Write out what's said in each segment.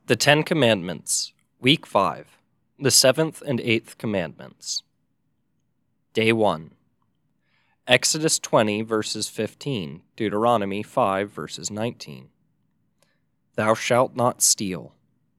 The Ten Commandments, Week 5, the Seventh and Eighth Commandments. Day 1. Exodus 20, verses 15, Deuteronomy 5, verses 19. Thou shalt not steal.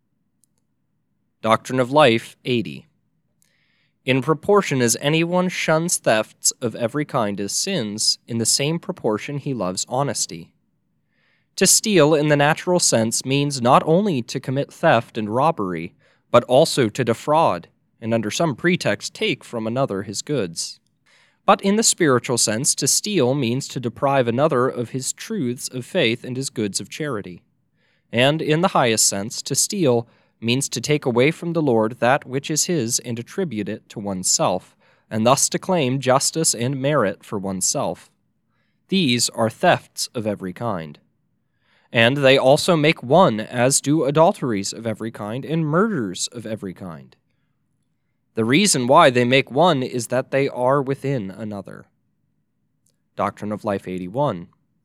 Doctrine of Life 80. In proportion as anyone shuns thefts of every kind as sins, in the same proportion he loves honesty. To steal in the natural sense means not only to commit theft and robbery, but also to defraud, and under some pretext take from another his goods. But in the spiritual sense, to steal means to deprive another of his truths of faith and his goods of charity. And in the highest sense, to steal means to take away from the Lord that which is his and attribute it to oneself, and thus to claim justice and merit for oneself. These are thefts of every kind. And they also make one, as do adulteries of every kind and murders of every kind. The reason why they make one is that they are within another. Doctrine of Life 81.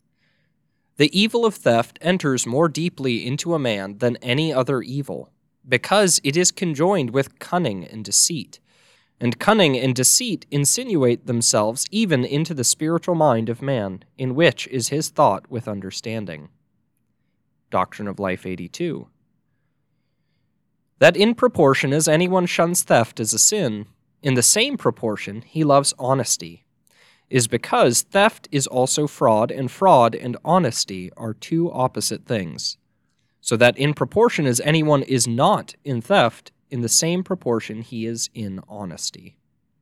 The evil of theft enters more deeply into a man than any other evil, because it is conjoined with cunning and deceit. And cunning and deceit insinuate themselves even into the spiritual mind of man, in which is his thought with understanding. Doctrine of Life 82. That in proportion as anyone shuns theft as a sin, in the same proportion he loves honesty, is because theft is also fraud and honesty are two opposite things. So that in proportion as anyone is not in theft, in the same proportion he is in honesty.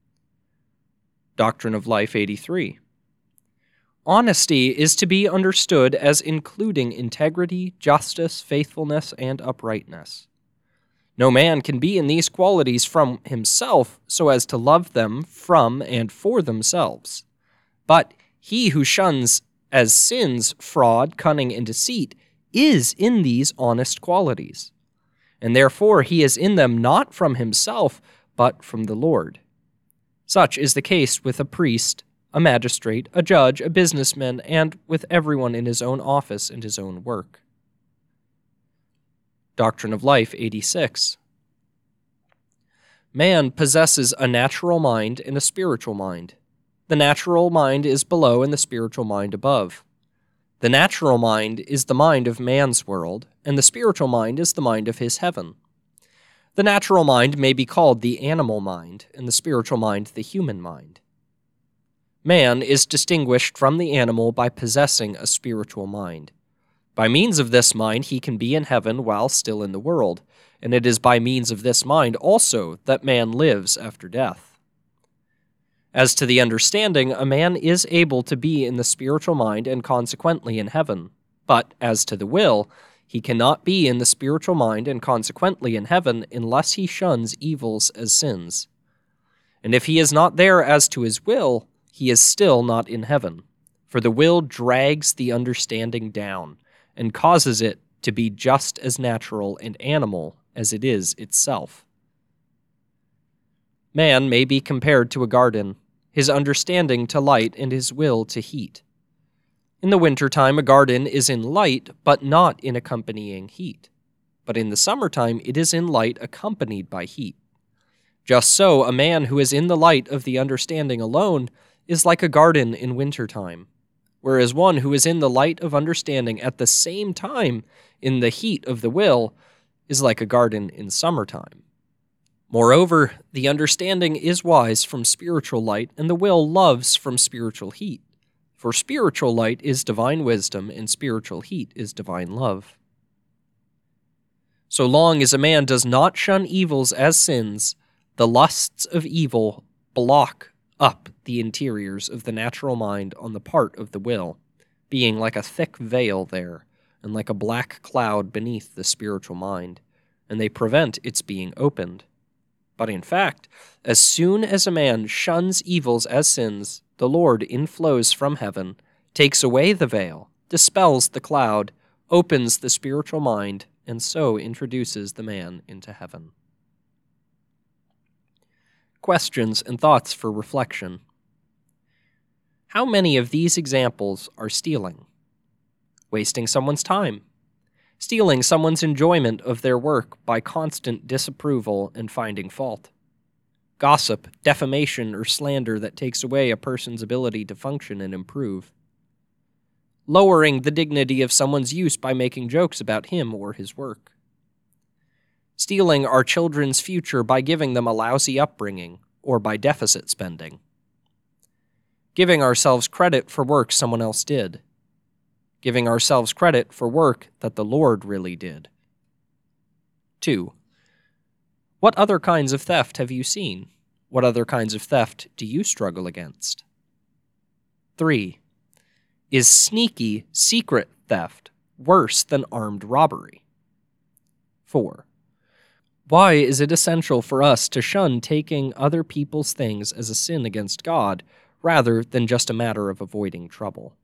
Doctrine of Life 83. Honesty is to be understood as including integrity, justice, faithfulness, and uprightness. No man can be in these qualities from himself so as to love them from and for themselves. But he who shuns as sins fraud, cunning, and deceit is in these honest qualities, and therefore he is in them not from himself, but from the Lord. Such is the case with a priest, a magistrate, a judge, a businessman, and with everyone in his own office and his own work. Doctrine of Life 86. Man possesses a natural mind and a spiritual mind. The natural mind is below and the spiritual mind above. The natural mind is the mind of man's world, and the spiritual mind is the mind of his heaven. The natural mind may be called the animal mind, and the spiritual mind the human mind. Man is distinguished from the animal by possessing a spiritual mind. By means of this mind he can be in heaven while still in the world, and it is by means of this mind also that man lives after death. As to the understanding, a man is able to be in the spiritual mind and consequently in heaven, but as to the will, he cannot be in the spiritual mind and consequently in heaven unless he shuns evils as sins. And if he is not there as to his will, he is still not in heaven, for the will drags the understanding down and causes it to be just as natural and animal as it is itself. Man may be compared to a garden, his understanding to light and his will to heat. In the wintertime, a garden is in light, but not in accompanying heat. But in the summertime, it is in light accompanied by heat. Just so, a man who is in the light of the understanding alone is like a garden in wintertime, whereas one who is in the light of understanding at the same time in the heat of the will is like a garden in summertime. Moreover, the understanding is wise from spiritual light, and the will loves from spiritual heat. For spiritual light is divine wisdom, and spiritual heat is divine love. So long as a man does not shun evils as sins, the lusts of evil block up the interiors of the natural mind on the part of the will, being like a thick veil there, and like a black cloud beneath the spiritual mind, and they prevent its being opened. But in fact, as soon as a man shuns evils as sins, the Lord inflows from heaven, takes away the veil, dispels the cloud, opens the spiritual mind, and so introduces the man into heaven. Questions and thoughts for reflection. How many of these examples are stealing? Wasting someone's time, Stealing someone's enjoyment of their work by constant disapproval and finding fault. Gossip, defamation, or slander that takes away a person's ability to function and improve. Lowering the dignity of someone's use by making jokes about him or his work. Stealing our children's future by giving them a lousy upbringing or by deficit spending. Giving ourselves credit for work someone else did. Giving ourselves credit for work that the Lord really did. 2. What other kinds of theft have you seen? What other kinds of theft do you struggle against? 3. Is sneaky, secret theft worse than armed robbery? 4. Why is it essential for us to shun taking other people's things as a sin against God rather than just a matter of avoiding trouble?